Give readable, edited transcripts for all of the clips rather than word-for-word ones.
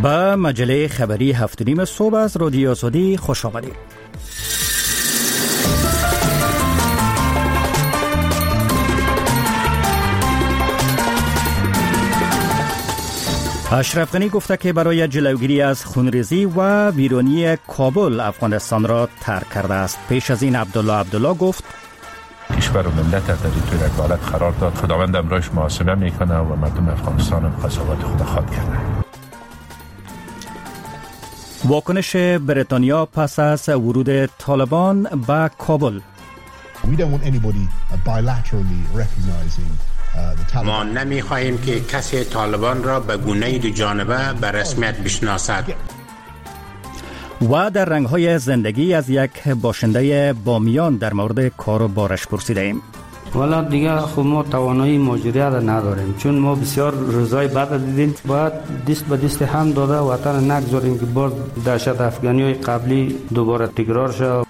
به مجله خبری 7:30 صبح از رادیو آزادی خوش آمدید. اشرف غنی گفته که برای جلوگیری از خونریزی و ویرانی کابل افغانستان را ترک کرده است. پیش از این عبدالله گفت کشور و ملت در این حالت قرار داد. خداوند امرش محاسبه میکنه و مردم افغانستان هم قضاوت خود خواد کرده. واکنش بریتانیا پس از ورود طالبان به کابل. ما نمی‌خواهیم که کسی طالبان را به گونه دو جانبه به رسمیت بشناسد. و در رنگ‌های زندگی از یک باشنده بامیان در مورد کار و بارش پرسیدیم. والا دیگه خب ما توانایی مهاجرت را نداریم، چون ما بسیار روزای بعد دیدیم. باید دست به دست هم داده وطن نگذاریم که باز دهشت افغانی‌های قبلی دوباره تکرار شود.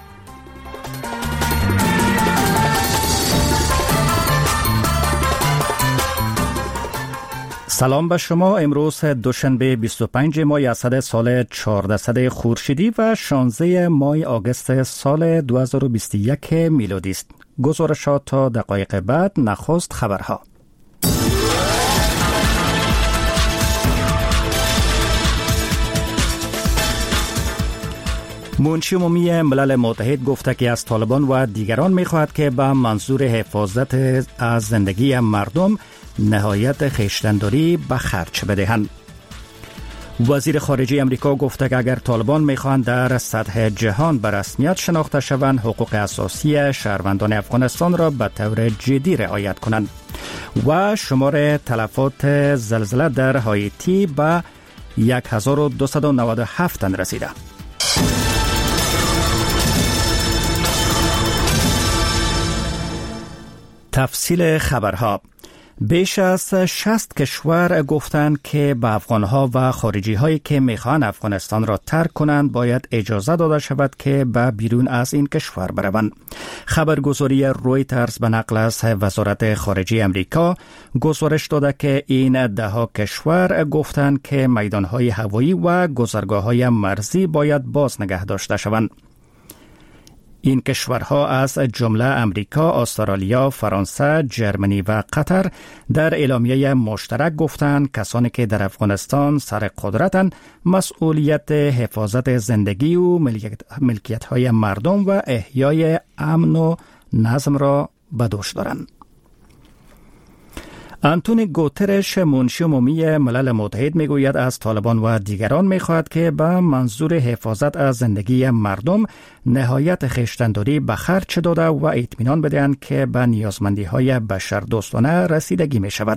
سلام به شما. امروز دوشنبه 25 ماه اسد سال 1400 خورشیدی و 16 ماه آگوست سال 2021 میلادی است. گزارشات تا دقایق بعد. نخست خبرها. منشی عمومی ملل متحد گفته که از طالبان و دیگران می‌خواهد که به منظور حفاظت از زندگی مردم نهایت خویشتن‌داری به خرج بدهند. وزیر خارجه امریکا گفته که اگر طالبان می‌خواهند در سطح جهان به رسمیت شناخته شوند، حقوق اساسی شهروندان افغانستان را به طور جدی رعایت کنند. و شمار تلفات زلزله در هایتی به 1297 تن رسیده. تفصیل خبرها. بیش از 60 کشور گفتند که به افغانها و خارجی هایی که میخوان افغانستان را ترک کنند باید اجازه داده شود که به بیرون از این کشور بروند. خبرگزاری رویترز به نقل از وزارت خارجه امریکا گزارش داده که این دهها کشور گفتند که میدانهای هوایی و گذرگاه‌های مرزی باید باز نگه داشته شوند. این کشورها از جمله امریکا، استرالیا، فرانسه، جرمنی و قطر در اعلامیه مشترک گفتند کسانی که در افغانستان سر قدرتند مسئولیت حفاظت زندگی و ملکیت‌های مردم و احیای امن و نظم را به دوش دارند. آنتونیو گوترش منشی عمومی ملل متحد میگوید از طالبان و دیگران میخواهد که به منظور حفاظت از زندگی مردم نهایت خویشتن‌داری به خرج داده و اطمینان بدهند که به نیازمندی‌های بشردوستانه رسیدگی میشود.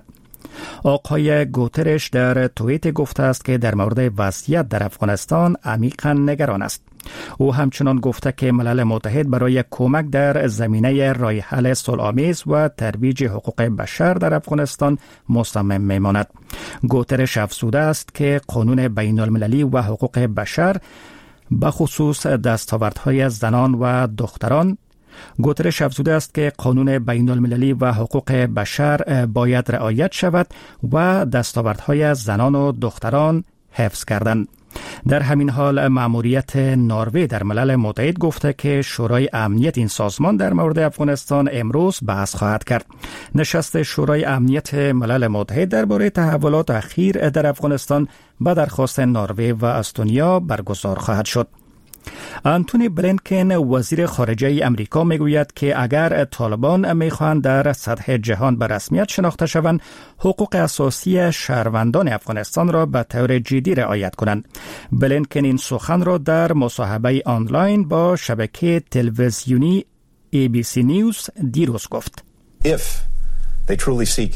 آقای گوترش در توییت گفته است که در مورد وضعیت در افغانستان عمیقاً نگران است. او همچنان گفته که ملل متحد برای کمک در زمینه راه حل صلح‌آمیز و ترویج حقوق بشر در افغانستان مصمم میماند. گوترش افزوده است که قانون بین المللی و حقوق بشر به خصوص دستاوردهای زنان و دختران گوترش افزوده است که قانون بین المللی و حقوق بشر باید رعایت شود و دستاوردهای زنان و دختران حفظ کردند. در همین حال مأموریت نروژ در ملل متحد گفته که شورای امنیت این سازمان در مورد افغانستان امروز بحث خواهد کرد. نشست شورای امنیت ملل متحد درباره تحولات اخیر در افغانستان به درخواست نروژ و استونیا برگزار خواهد شد. آنتونی بلینکن وزیر خارجه امریکا میگوید که اگر طالبان میخواهند در سطح جهان به رسمیت شناخته شوند، حقوق اساسی شهروندان افغانستان را به طور جدی رعایت کنند. بلینکن این سخن را در مصاحبه آنلاین با شبکه تلویزیونی ABC نیوز دیروز گفت. If they truly seek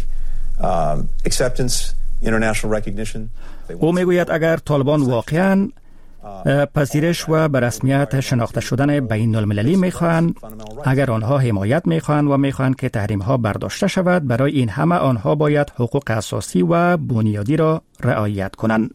acceptance, international recognition. او میگوید اگر طالبان واقعاً پذیرش و به رسمیت شناخته شدن بین المللی میخواهند، اگر آنها حمایت میخواهند و میخواهند که تحریم ها برداشته شود، برای این همه آنها باید حقوق اساسی و بنیادی را رعایت کنند.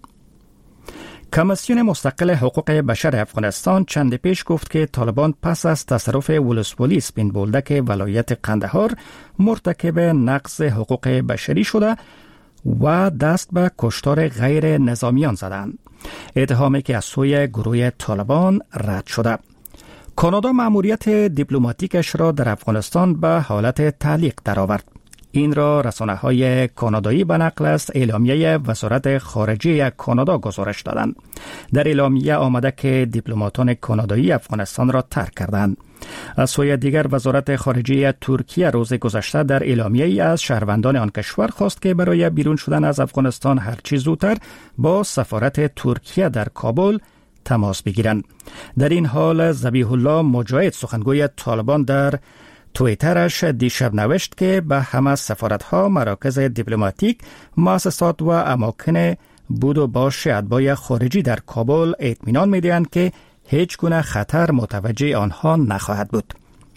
کمیسیون مستقل حقوق بشر افغانستان چند پیش گفت که طالبان پس از تصرف ولسوالی سپین بولدک ولایت قندهار مرتکب نقض حقوق بشری شده و دست به کشتار غیر نظامیان زدند. اتهامی که از سوی گروه طالبان رد شده. کانادا مأموریت دیپلماتیکش را در افغانستان به حالت تعلیق درآورد. این را رسانه‌های کانادایی به نقل از اعلامیه وزارت خارجه کانادا گزارش دادند. در اعلامیه آمده که دیپلماتان کانادایی افغانستان را ترک کردند. از سوی دیگر وزارت خارجه ترکیه روز گذشته در اعلامیه‌ای از شهروندان آن کشور خواست که برای بیرون شدن از افغانستان هرچه زودتر با سفارت ترکیه در کابل تماس بگیرند. در این حال ذبیح الله مجاهد سخنگوی طالبان در توییترش دیشب نوشت که به همه سفارت‌ها، مراکز دیپلماتیک، مؤسسات و اماکن بود و باش اتباع خارجی در کابل اطمینان می‌دهند که هیچ گونه خطر متوجه آنها نخواهد بود.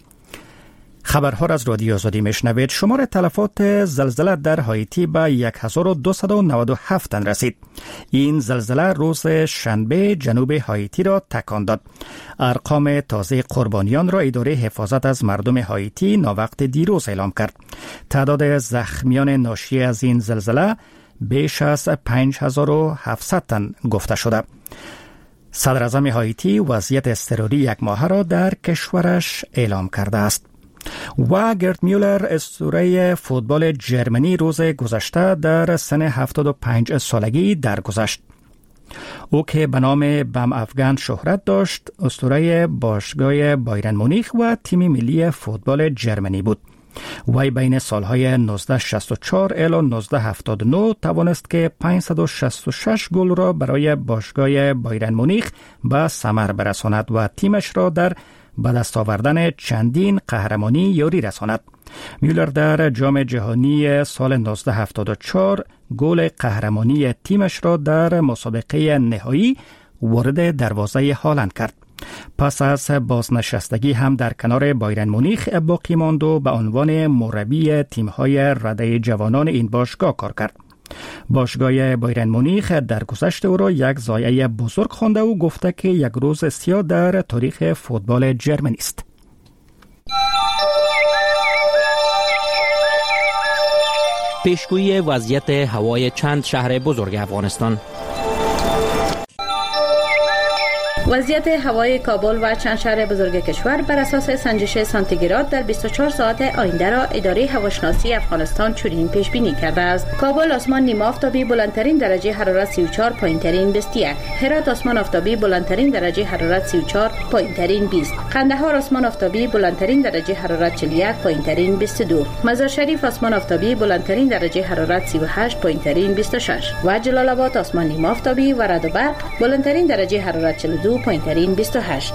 خبرها را از رادیو آزادی میشنوید. شمار تلفات زلزله در هایتی به 1297 تن رسید. این زلزله روز شنبه جنوب هایتی را تکان داد. ارقام تازه قربانیان را اداره حفاظت از مردم هایتی ناوقت دیروز اعلام کرد. تعداد زخمیان ناشی از این زلزله بیش از 5700 تن گفته شده. صدر اعظم هایتی وضعیت اضطراری یک ماهه را در کشورش اعلام کرده است. و گرت میولر اسطوره فوتبال جرمنی روز گذشته در سن 75 سالگی درگذشت. او که به نام بم افغان شهرت داشت، اسطوره باشگاه بایرن مونیخ و تیم ملی فوتبال جرمنی بود. وی بین سالهای 1964 الی 1979 توانست که 566 گل را برای باشگاه بایرن مونیخ به ثمر برساند و تیمش را در به دست آوردن چندین قهرمانی یاری رساند. میولر در جام جهانی سال 1974 گل قهرمانی تیمش را در مسابقه نهایی وارد دروازه هالند کرد. پس از بازنشستگی هم در کنار بایرن مونیخ باقی ماند و به عنوان مربی تیم‌های رده جوانان این باشگاه کار کرد. باشگاه بایرن مونیخ در گذشت او را یک ضایعه بزرگ خوانده و گفته که یک روز سیاه در تاریخ فوتبال جرمنی است. پیشگویی وضعیت هوای چند شهر بزرگ افغانستان. وضعیت هوای کابل و چند شهر بزرگ کشور بر اساس سنجش سانتیگراد در 24 ساعت آینده را اداره هواشناسی افغانستان چنین پیش بینی کرده است. کابل آسمان نیمه آفتابی بلندترین درجه حرارت 34، پایینترین 21. هرات آسمان آفتابی بلندترین درجه حرارت 34، پایینترین 20. قندهار آسمان آفتابی بلندترین درجه حرارت 41، پایینترین 22. مزار شریف آسمان آفتابی بلندترین درجه حرارت 38، پایینترین 26. و جلال آباد آسمان نیمه آفتابی و رعد و برق بلندترین درجه حرارت 42، پایینترین 28.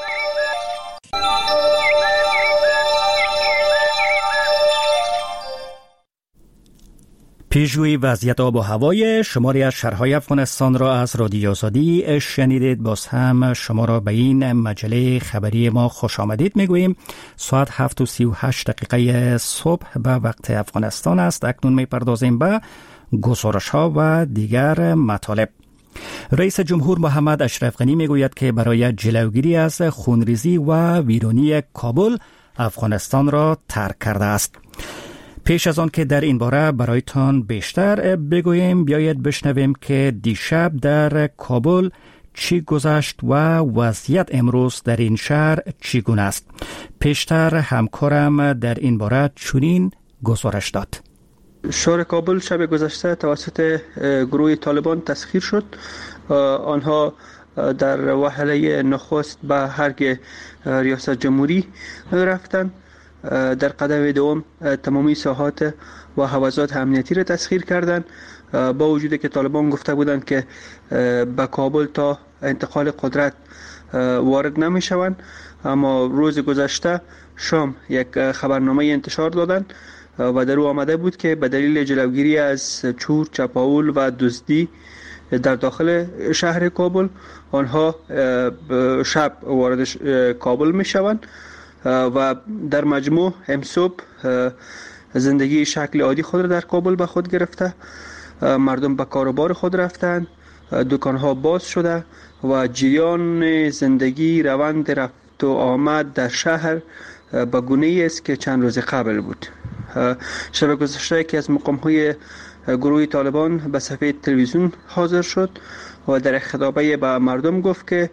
پیشگویی وضعیت آب و هوای شماری از شهرهای افغانستان را از رادیو آزادی شنیدید. باز هم شما را به این مجله خبری ما خوش آمدید میگوییم. ساعت 7:38 صبح به وقت افغانستان است. اکنون میپردازیم به گزارش ها و دیگر مطالب. رئیس جمهور محمد اشرف غنی میگوید که برای جلوگیری از خونریزی و ویرانی کابل افغانستان را ترک کرده است. پیش از آن که در این باره برایتان بیشتر بگوییم، بیایید بشنویم که دیشب در کابل چی گذشت و وضعیت امروز در این شهر چگونه است. پیشتر همکارم در این باره چنین گزارش داد. شهر کابل شب گذشته توسط گروه طالبان تسخیر شد. آنها در وهله نخست به حرگ ریاست جمهوری رفتند. در قدم دوم تمامی ساحات و حوزات امنیتی را تسخیر کردند، با وجودی که طالبان گفته بودند که به کابل تا انتقال قدرت وارد نمی شوند. اما روز گذشته شام یک خبرنامه انتشار دادند و در او آمده بود که به دلیل جلوگیری از چور، چپاول و دزدی در داخل شهر کابل آنها شب وارد کابل می شوند و در مجموع امصبح زندگی شکل عادی خود را در کابل به خود گرفته. مردم به کار و بار خود رفتند، دکانها باز شده و جریان زندگی، روند رفت و آمد در شهر به گونه‌ای است که چند روز قبل بود. شب گذشته که از مقام‌های گروه طالبان به صفحه تلویزیون حاضر شد و در خطابه به مردم گفت که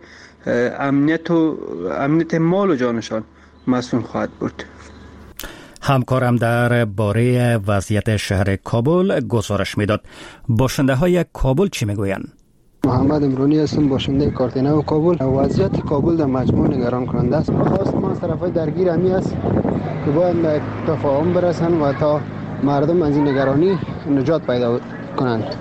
امنیت مال و جانشان مسئول خواهد بود. همکارم در باره وضعیت شهر کابل گزارش میداد. باشنده های کابل چی میگویند؟ محمد امرونی هستم، باشنده کارتینه و کابل. وضعیت کابل در مجموع نگران کننده است. خواست ما از طرفای درگیر همی است که باید به تفاهم برسن و تا مردم از این نگرانی نجات پیدا کنند.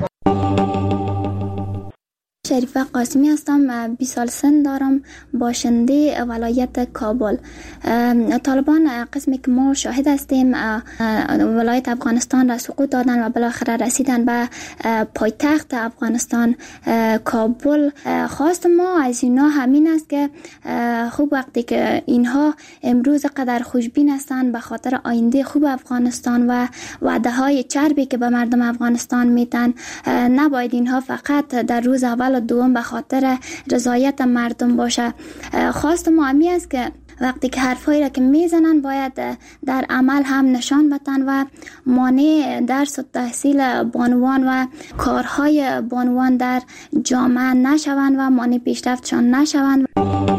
شریفه قاسمی هستم، 20 سال سن دارم، باشنده ولایت کابل. طالبان قسمی که ما شاهد هستیم ولایت افغانستان را سقوط دادن و بالاخره رسیدن به پایتخت افغانستان کابل. خواست ما از اینا همین است که خوب وقتی که اینها امروز قدر خوشبین هستند به خاطر آینده خوب افغانستان و وعده های چربی که به مردم افغانستان میدن، نباید اینها فقط در روز اول دوم به خاطر رضایت مردم باشه. خواست ما همی است که وقتی که حرفایی را که میزنن باید در عمل هم نشان بدن و مانع درس و تحصیل بانوان و کارهای بانوان در جامعه نشوند و مانع پیشرفتشان نشوند.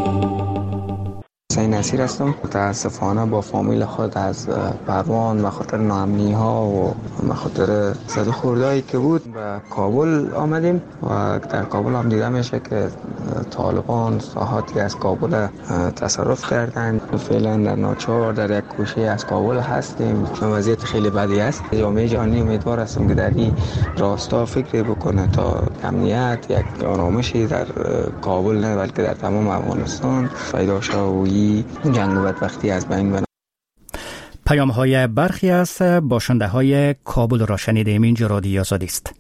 حسین نصیر هستم، متاسفانه با فامیل خود از پروان و خاطر ناامنی ها و خاطر صد خوردهایی که بود به کابل آمدیم و در کابل هم دیده میشه که طالبان ساحاتی از کابل تصرف کردند. فعلا در ناچار در یک گوشه از کابل هستیم. وضعیت خیلی بدی است. جامعه جهانی امیدوار هستم که در این راستا فکر بکنه تا امنیت یک آرامشی در کابل نه بلکه در تمام افغانستان پیدا شود. جنگ و بدبختی از بین بره. پیام های برخی از باشنده های کابل را شنیدیم. اینجا رادیو آزادی است.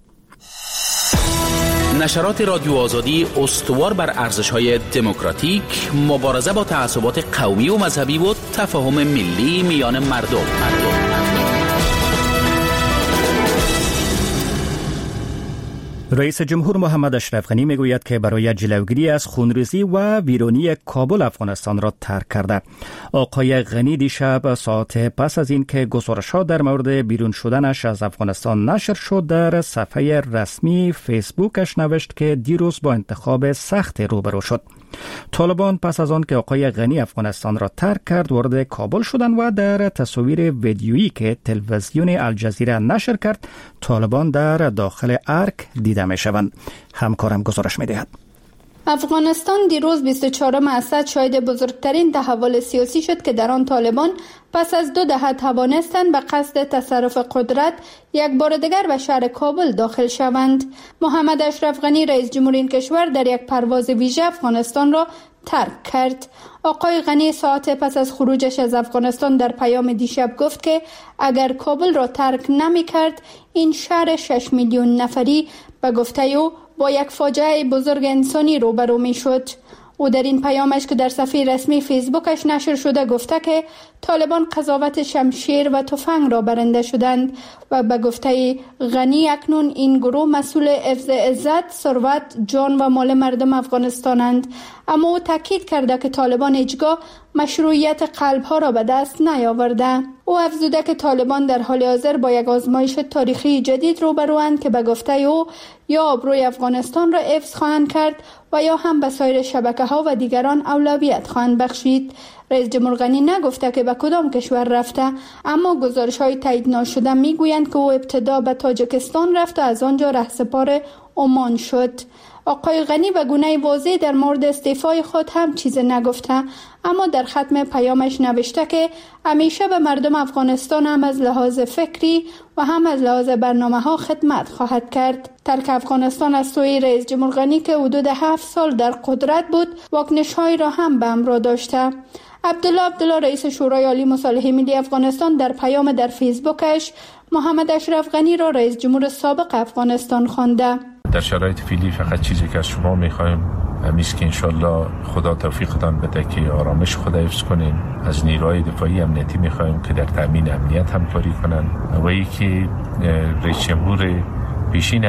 نشرات رادیو آزادی استوار بر ارزش‌های دموکراتیک، مبارزه با تعصبات قومی و مذهبی و تفاهم ملی میان مردم. رئیس جمهور محمد اشرف غنی میگوید که برای جلوگیری از خونریزی و ویرانی کابل افغانستان را ترک کرده. آقای غنی دیشب ساعت پس از این که گزارش‌ها در مورد بیرون شدنش از افغانستان نشر شد در صفحه رسمی فیسبوکش نوشت که دیروز با انتخاب سخت روبرو شد. طالبان پس از آن که آقای غنی افغانستان را ترک کرد وارد کابل شدند و در تصاویر ویدیویی که تلویزیون الجزیره نشر کرد طالبان در داخل ارک دیده می شوند. همکارم گزارش می دهد. افغانستان دیروز 24 اسد شاهد بزرگترین تحول سیاسی شد که در آن طالبان پس از 2 دهه توانستند به قصد تصرف قدرت یک بار دیگر به شهر کابل داخل شوند. محمد اشرف غنی رئیس جمهور این کشور در یک پرواز ویژه افغانستان را ترک کرد. آقای غنی ساعت پس از خروجش از افغانستان در پیام دیشب گفت که اگر کابل را ترک نمی کرد این شهر 6 میلیون نفری به گفته او با یک فاجعه بزرگ انسانی روبرو می شد. او در این پیامش که در صفحه رسمی فیسبوکش نشر شده گفته که طالبان قضاوت شمشیر و تفنگ را برنده شدند و به گفته غنی اکنون این گروه مسئول حفظ عزت، ثروت، جان و مال مردم افغانستانند. اما او تاکید کرده که طالبان هیچگاه مشروعیت قلب‌ها را به دست نیاورده. او افزوده که طالبان در حال حاضر با یک آزمایش تاریخی جدید روبروند که به گفته او یا آبروی افغانستان را حفظ خواهند کرد و یا هم به سایر شبکه‌ها و دیگران اولویت خواهند بخشید. رئیس جمهور غنی نگفته که به کدام کشور رفته، اما گزارش‌های تایید ناشده میگویند که او ابتدا به تاجیکستان رفت و از آنجا رهسپار عمان شد. آقای غنی به گونه واضح در مورد استعفای خود هم چیز نگفته، اما در ختم پیامش نوشته که همیشه به مردم افغانستان هم از لحاظ فکری و هم از لحاظ برنامه‌ها خدمت خواهد کرد. ترک افغانستان از سوی رئیس جمهور غنی که حدود 7 سال در قدرت بود واکنش‌هایی را هم به همراه داشته. عبدالله رئیس شورای عالی مصالحه ملی افغانستان در پیام در فیسبوکش محمد اشرف غنی را رئیس جمهور سابق افغانستان خوانده. در شرایط فعلی فقط چیزی که از شما می‌خوایم همیست که انشالله خدا توفیقتان بده که آرامش خود حفظ کنین. از نیروهای دفاعی امنیتی می‌خوایم که در تامین امنیت همکاری کنن و اینکه رئیس جمهور پیشین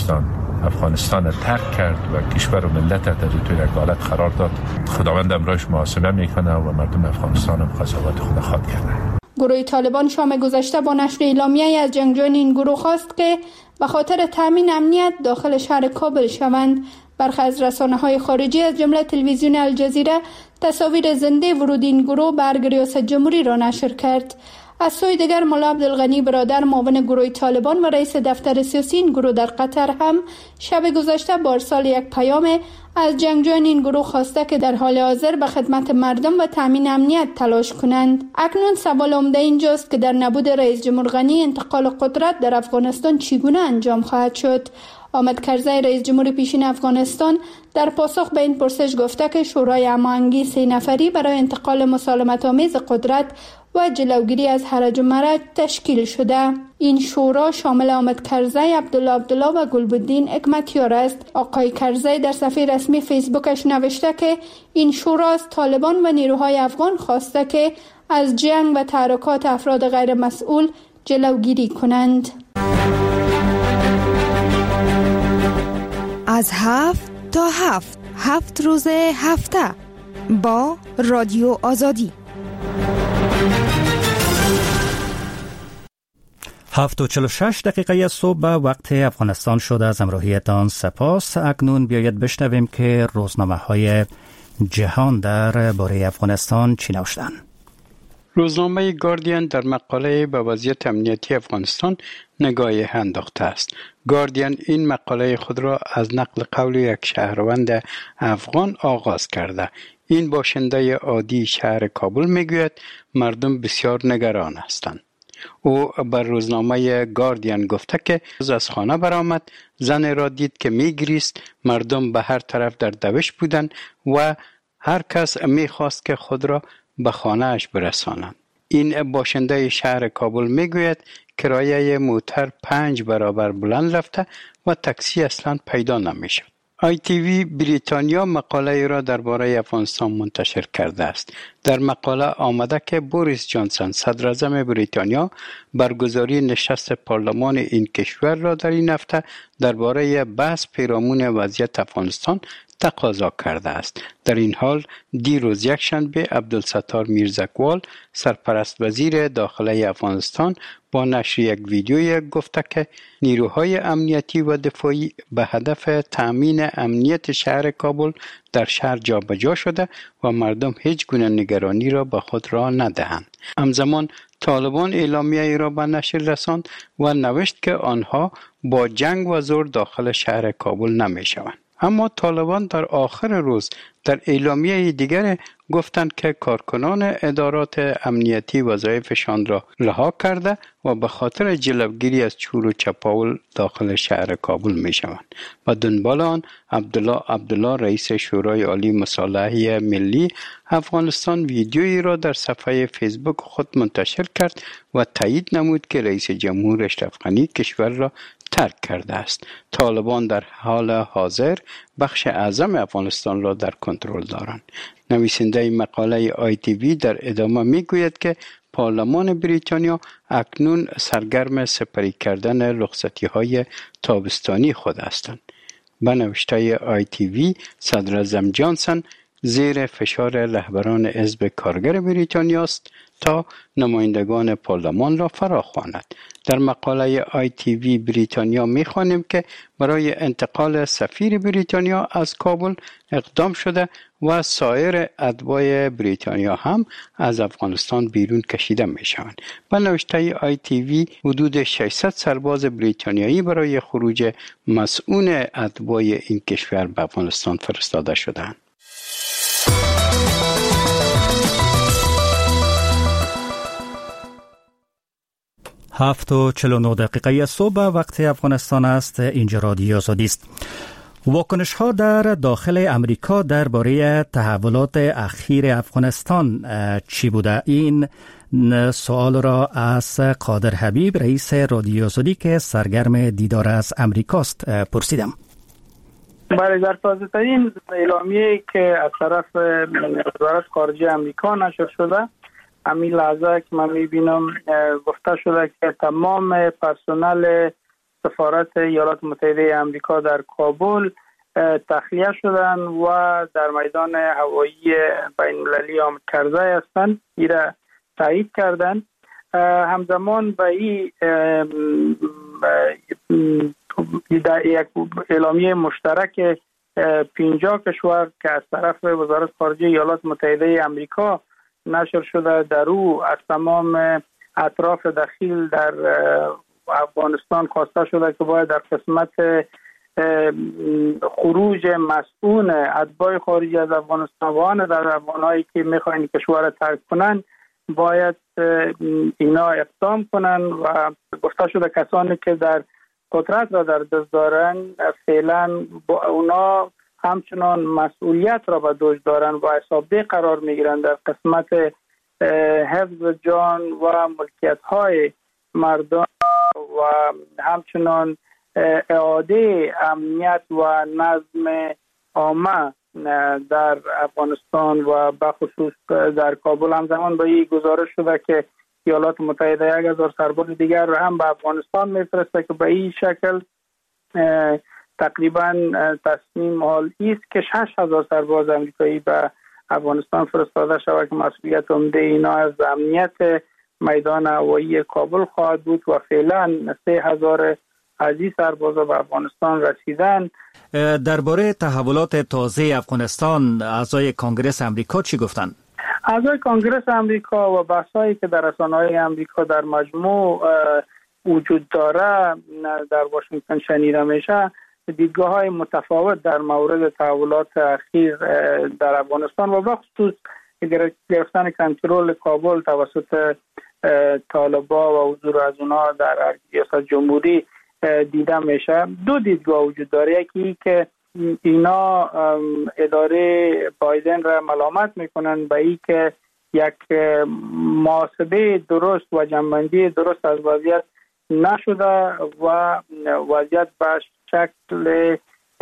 افغانستان را ترک کرد و کشور و ملت در توی یک حالت قرار داد. خداوند امرایش محاسبه میکنه و مردم افغانستان هم قضاوت خود خواهد کرده. گروه طالبان شام گذشته با نشر اعلامیه‌ای از جنگجویان این گروه خواست که به خاطر تامین امنیت داخل شهر کابل شوند. برخی از رسانه‌های خارجی از جمله تلویزیون الجزیره تصاویر زنده ورود این گروه به ریاست جمهوری را نشر کرد. از سوی دیگر ملا عبدالغنی برادر معاون گروه طالبان و رئیس دفتر سیاسی این گروه در قطر هم شب گذشته با ارسال یک پیام از جنگجویان این گروه خواسته که در حال حاضر به خدمت مردم و تامین امنیت تلاش کنند. اکنون سوال عمده اینجاست که در نبود رئیس جمهور غنی انتقال قدرت در افغانستان چگونه انجام خواهد شد؟ حامد کرزی رئیس جمهور پیشین افغانستان در پاسخ به این پرسش گفته که شورای هماهنگی 3 نفری برای انتقال مسالمت‌آمیز قدرت و جلوگیری از هرج و مرج تشکیل شده. این شورا شامل حامد کرزی، عبدالله و گلبدین حکمتیار است. آقای کرزی در صفحه رسمی فیسبوکش نوشته که این شورا از طالبان و نیروهای افغان خواسته که از جنگ و تحرکات افراد غیر مسئول جلوگیری کنند. از 7 تا 7 روز هفته با رادیو آزادی. 7:46 صبح وقت افغانستان شده. از همراهیتان سپاس. اکنون بیایید بشنویم که روزنامه‌های جهان در باره افغانستان چی نوشتند. روزنامه گاردین در مقاله به وضعیت امنیتی افغانستان نگاهی انداخته است. گاردین این مقاله خود را از نقل قول یک شهروند افغان آغاز کرده. این باشنده عادی شهر کابل میگوید مردم بسیار نگران هستند. او بر روزنامه گاردین گفته که از خانه برآمد، زن را دید که میگریست، مردم به هر طرف در دوش بودند و هر کس میخواست که خود را به خانه اش برسانند. این باشنده شهر کابل میگوید کرایه موتر 5 برابر بلند رفته و تاکسی اصلا پیدا نمیشد. ITV بریتانیا مقاله را درباره افغانستان منتشر کرده است. در مقاله آمده که بوریس جانسون صدر اعظم بریتانیا برگزاری نشست پارلمان این کشور را در این هفته درباره بحث پیرامون وضعیت افغانستان تقاضا کرده است. در این حال دیروز یکشنبه عبدالستار میرزاکوال سرپرست وزیر داخلی افغانستان با نشر یک ویدیوی گفته که نیروهای امنیتی و دفاعی به هدف تأمین امنیت شهر کابل در شهر جابجا شده و مردم هیچ گونه نگرانی را به خود را ندهند. همزمان طالبان اعلامیه را به نشر رساند و نوشت که آنها با جنگ و زور داخل شهر کابل نمی شوند. اما طالبان در آخر روز در اعلامیه دیگر گفتند که کارکنان ادارات امنیتی وظایفشان را رها کرده و به خاطر جلوگیری از چور و چپاول داخل شهر کابل می شوند. و دنبال آن عبدالله رئیس شورای عالی مصالحه ملی افغانستان ویدیویی را در صفحه فیسبوک خود منتشر کرد و تایید نمود که رئیس جمهور اشرف غنی کشور را ترک کرده است. طالبان در حال حاضر بخش اعظم افغانستان را در کنترل دارند. نویسنده مقاله ITV در ادامه میگوید که پارلمان بریتانیا اکنون سرگرم سپری کردن رخصتی‌های تابستانی خود هستند. به نوشته ITV صدر اعظم جانسون زیر فشار رهبران حزب کارگر بریتانیا است تا نمایندگان پارلمان را فراخواند. در مقاله ITV بریتانیا می‌خوانیم که برای انتقال سفیر بریتانیا از کابل اقدام شده و سایر اتباع بریتانیا هم از افغانستان بیرون کشیده می‌شوند. به نوشته ITV حدود 600 سرباز بریتانیایی برای خروج مسئول اتباع این کشور به افغانستان فرستاده شدند. 7:49 صبح وقت افغانستان است. اینجا رادیو آزادی است. واکنش ها در داخل امریکا درباره تحولات اخیر افغانستان چی بوده؟ این سوال را از قادر حبیب رئیس رادیو آزادی که سرگرم دیدار از امریکاست پرسیدم. برای در تازه ترین اعلامیه‌ای که از طرف وزارت خارجه امریکا نشر شده، همین لحظه که من میبینم گفته شده که تمام پرسنل سفارت ایالات متحده امریکا در کابل تخلیه شدن و در میدان هوایی بین‌المللی حامد کرزی هستند. ایره تایید کردن. همزمان به این در یک اعلامیه مشترک 50 کشور که از طرف وزارت خارجه ایالات متحده آمریکا نشر شده، در او از تمام اطراف دخیل در افغانستان خواسته شده که باید در قسمت خروج مسئول اتباع خارجی از افغانستان و افغانایی که میخواین کشور را ترک کنن باید اینا اقدام کنن و گفته شده کسانی که در قدرت را در دست دارن فعلا با اونا همچنان مسئولیت را به دوش دارن و حسابدهی قرار میگیرن در قسمت حفظ جان و ملکیت های مردم و همچنان اعاده امنیت و نظم عامه در افغانستان و بخصوص در کابل. همزمان با این گزارش شده که ایالات متحده 1000 سرباز دیگر را هم به افغانستان میفرسته که به این شکل تقریبا تصمیم حال است که 6000 سرباز امریکایی به افغانستان فرستاده شود که مسئولیت عمده اینا از امنیت میدان هوایی کابل خواهد بود و فعلا 3000 عزیز سربازا به افغانستان رسیدن. درباره تحولات تازه افغانستان اعضای کنگره امریکا چی گفتند؟ اعضای کنگره امریکا و بحثایی که در رسانه‌های امریکا در مجموع وجود داره در واشنگتن شنیده میشه، دیدگاه‌های متفاوت در مورد تحولات اخیر در افغانستان و بخصوص گرفتن کنترل کابل توسط طالبان و حضور از اونها در ریاست جمهوری دیده میشه. دو دیدگاه وجود داره، یکی که اینا اداره بایدن را ملامت میکنن به این که یک محاسبه درست و جنبندی درست از وضعیت نشده و وضعیت به شکل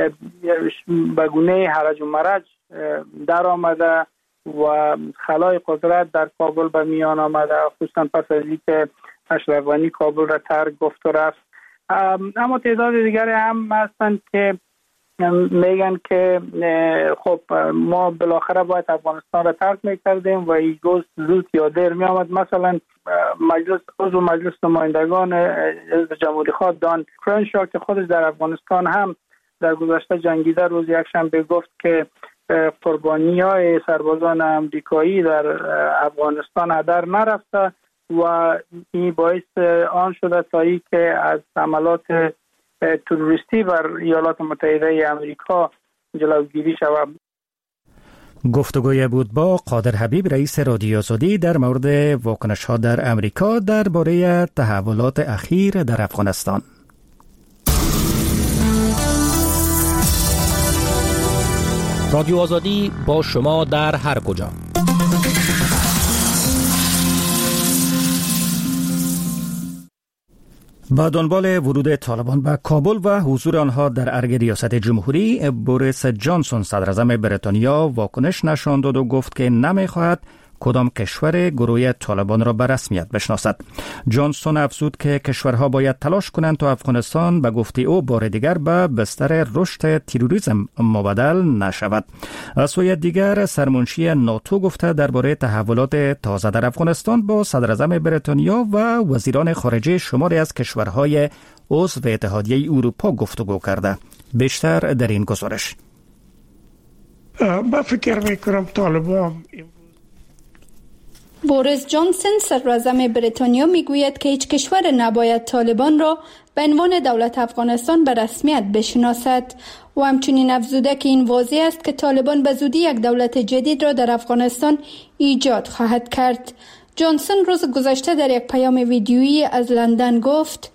به گونه هرج و مرج در آمده و خلای قدرت در کابل به میان آمده، خصوصا پس از اینکه اشرف غنی کابل را ترک گفت و رفت. اما تعداد دیگری هم هستند که میگن که خب ما بالاخره باید افغانستان را ترک میکردیم و این روز زود یا دیر می آمد. مثلا مجلس نمایندگان حزب جمهوری خواه دان کرنشا که خودش در افغانستان هم در گذشته جنگیده روز یکشنبه گفت که قربانی‌های سربازان امریکایی در افغانستان هدر نرفته و این باعث آن شده تا ای که از حملات تروریستی بر ایالات متحده آمریکا جلوگیری شود. گفتگوی بود با قادر حبیب، رئیس رادیو آزادی، در مورد واکنش‌ها در امریکا درباره تحولات اخیر در افغانستان. رادیو آزادی با شما در هر کجا. با دنبال ورود طالبان به کابل و حضور آنها در ارگ ریاست جمهوری، بوریس جانسون صدراعظم بریتانیا واکنش نشان داد و گفت که نمی‌خواهد کدام کشور گروه طالبان را به رسمیت بشناسد. جانسون افزود که کشورها باید تلاش کنند تا افغانستان به گفته او بار دیگر به بستر رشد تروریسم مبدل نشود. از سوی دیگر سرمنشی ناتو گفته درباره تحولات تازه در افغانستان با صدراعظم بریتانیا و وزیران خارجه شماری از کشورهای عضو اتحادیه اروپا گفتگو کرده. بیشتر در این گزارش. من فکر میکنم طالبان بوریس جانسون صدراعظم بریتانیا میگوید که هیچ کشور نباید طالبان را به عنوان دولت افغانستان به رسمیت بشناسد و همچنین افزوده که این واضح است که طالبان به زودی یک دولت جدید را در افغانستان ایجاد خواهد کرد. جانسون روز گذشته در یک پیام ویدیویی از لندن گفت: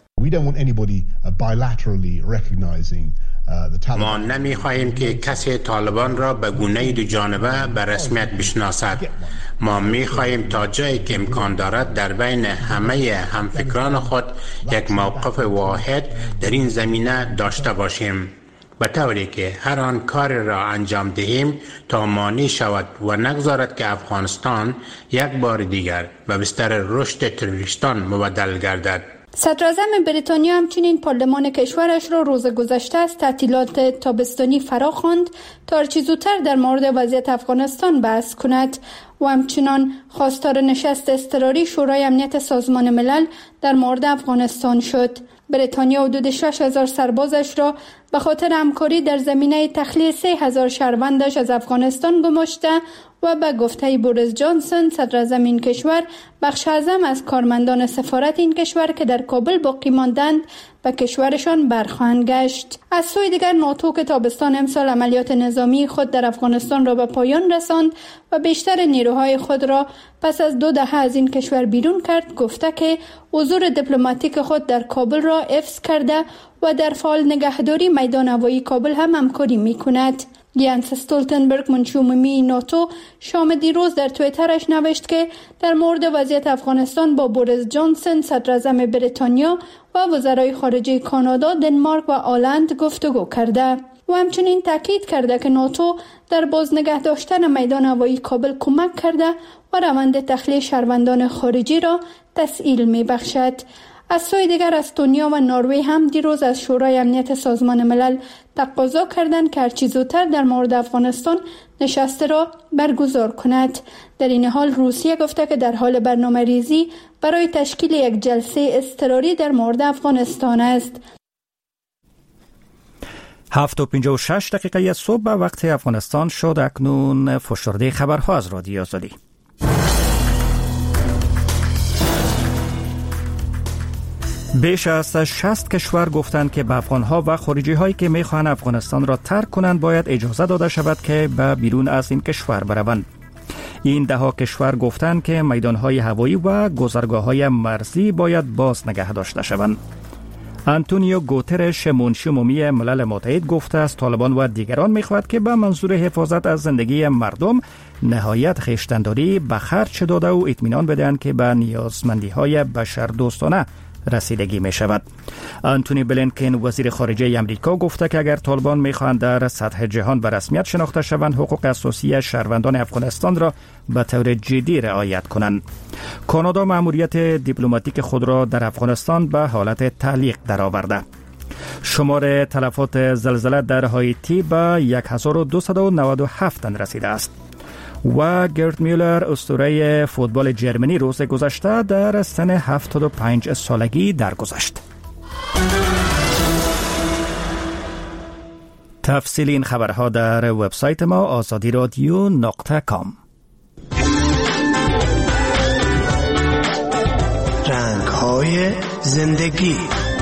ما نمی‌خواهیم که کسی طالبان را به گونه دو جانبه به رسمیت بشناسد. ما می‌خواهیم تا جایی که امکان دارد در بین همه همفکران خود یک موقف واحد در این زمینه داشته باشیم، به طوری که هر آن کار را انجام دهیم تا مانع شود و نگذارد که افغانستان یک بار دیگر به بستر رشد تروریستان مبدل گردد. صدراعظم بریتانیا همچنین پارلمان کشورش را روز گذشته از تعطیلات تابستانی فرا خواند تا هرچه زودتر در مورد وضعیت افغانستان بحث کند و همچنان خواستار نشست اضطراری شورای امنیت سازمان ملل در مورد افغانستان شد. بریتانیا حدود 6,000 سربازش را به خاطر همکاری در زمینه تخلیه 3,000 شهروندش از افغانستان گماشته و به گفته بوریس جانسون صدراعظم این کشور بخش اعظم از کارمندان سفارت این کشور که در کابل باقی ماندند به کشورشان برخواهند گشت. از سوی دیگر ناتو که تابستان امسال عملیات نظامی خود در افغانستان را به پایان رساند و بیشتر نیروهای خود را پس از 2 دهه از این کشور بیرون کرد، گفته که حضور دیپلماتیک خود در کابل را حفظ کرده و در فعال نگهداری میدان هوایی کابل هم همکاری می‌کند. یانس استولتنبرگ منشی عمومی ناتو شام دیروز در توییترش نوشت که در مورد وضعیت افغانستان با بوریس جانسون صدراعظم بریتانیا و وزرای خارجه کانادا، دنمارک و آلند گفتگو کرده و همچنین تاکید کرده که ناتو در بازنگه داشتن میدان هوایی کابل کمک کرده و روند تخلیه شهروندان خارجی را تسهیل می‌بخشد. از سوی دیگر استونیا و نروژ هم دیروز از شورای امنیت سازمان ملل تقاضا کردند که هرچه زودتر در مورد افغانستان نشست را برگزار کند. در این حال روسیه گفته که در حال برنامه‌ریزی برای تشکیل یک جلسه اضطراری در مورد افغانستان است. 7:56 صبح به وقت افغانستان شد. اکنون فشرده خبرها از رادیو آزادی. بیش از 60 کشور گفتند که به افغانها و خارجی هایی که میخواهند افغانستان را ترک کنند باید اجازه داده شود که به بیرون از این کشور بروند. این 10 کشور گفتند که میدانهای هوایی و گذرگاه‌های مرزی باید باز نگه داشته شوند. آنتونیو گوترش منشی عمومی ملل متحد گفته است طالبان و دیگران میخواهند که به منظور حفاظت از زندگی مردم نهایت خویشتن‌داری به خرج داده و اطمینان بدهند که به نیازمندی‌های بشردوستانه رسیدگی می شود. آنتونی بلینکن وزیر خارجه امریکا گفته که اگر طالبان می خواهند در سطح جهان به رسمیت شناخته شوند، حقوق اساسی شهروندان افغانستان را به طور جدی رعایت کنند. کانادا مأموریت دیپلماتیک خود را در افغانستان به حالت تعلیق درآورده. شمار تلفات زلزله در هایتی به 1297 رسیده است. و گرت میولر اسطوره فوتبال جرمنی روز گذشته در سن 75 سالگی درگذشت. تفصیل این خبرها در وبسایت ما azadiradyo.com. رنگ‌های زندگی.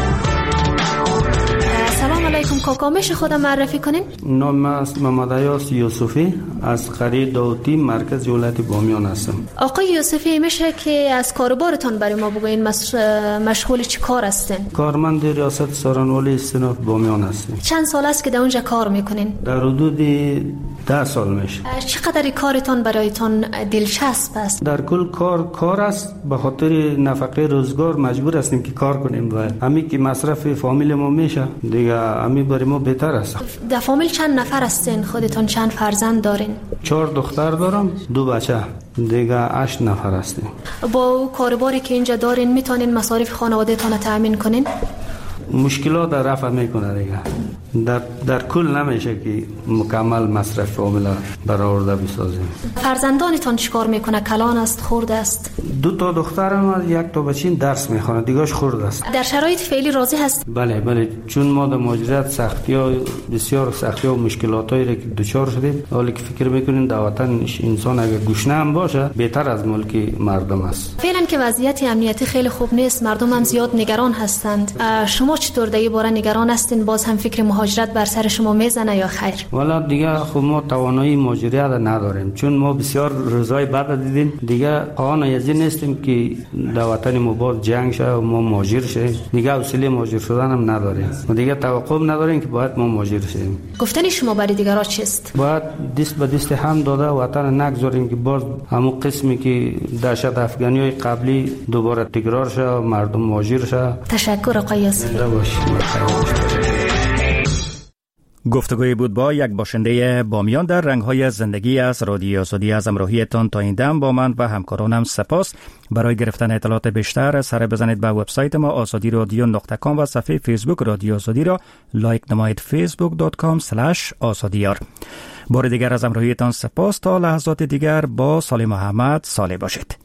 سلام علیکم کاکا، میشه خودم معرفی کنین؟ نام من محمد عیاس یوسفی از قریه داوطی مرکز ولایت بامیان هستم. آقای یوسفی میشه که از کاربارتان برای ما بگوین، مشغول چی کار هستین؟ کارمند ریاست سارنوالی استناف بامیان هستم. چند سال است که در اونجا کار میکنین؟ در حدود 10 سال میشه. چقدر کارتان برایتان دلچسب است؟ در کل کار است، به خاطر نفقه روزگار مجبور هستیم که کار کنیم و همین که مصرف فامیل ما میشه دیگه همین برای ما بهتر است. در فامیل چند نفر هستین؟ خودتان چند فرزند دارین؟ 4 دختر دارم، 2 بچه، دیگه 8 نفر هستیم. با کارباری که اینجا دارین میتونین مصارف خانواده‌تان تامین کنین؟ مشکلات در رفع میکنه دیگه. در کل نمیشه که مکمل مصرف فامیل برآورده بسازیم. فرزندانتان چیکار میکنه؟ کلان است، خرد است؟ 2 دخترم و 1 بچه درس میخونه، دیگه‌اش خرد است. در شرایط فعلی راضی هست؟ بله، چون ما در مهاجرت بسیار سختی‌ها و مشکلاتایی را که دچار شدیم، حالی که فکر میکنیم در وطن انسان اگر گشنه هم باشه بهتر از ملک مردم است. فعلا که وضعیت امنیتی خیلی خوب نیست، مردم هم زیاد نگران هستند. شما چطور در این باره نگران هستین؟ باز هم فکر مهاجرت بر سر شما میزنه یا خیر؟ والا دیگه خب ما توانایی مهاجرت نداریم، چون ما بسیار روزای بد دیدیم. دیگه قانون یزی نیستیم که در وطن ما باز جنگ شه و ما مهاجر شیم. دیگه حوصله مهاجر شدن هم نداریم و دیگه توقع نداریم که باید ما مهاجر شیم. گفتن شما برای دیگران چیست؟ باید دست به دست هم داده وطن نگذاریم که باز همون قسمی که دهشت افغانیای قبلی دوباره تکرار شه و مردم مهاجر شه. تشکر آقای یوسفی. گفتگوی بود با یک باشنده بامیان در رنگ‌های زندگی از رادیو آزادی. از همراهیتان تا این دم با من و همکارانم سپاس. برای گرفتن اطلاعات بیشتر سر بزنید به وبسایت ما azadiradyo.com و صفحه فیسبوک رادیو آزادی را لایک نمایید facebook.com/azadiyar. بار دیگر از همراهیتان سپاس. تا لحظات دیگر با سالم محمد صالح باشید.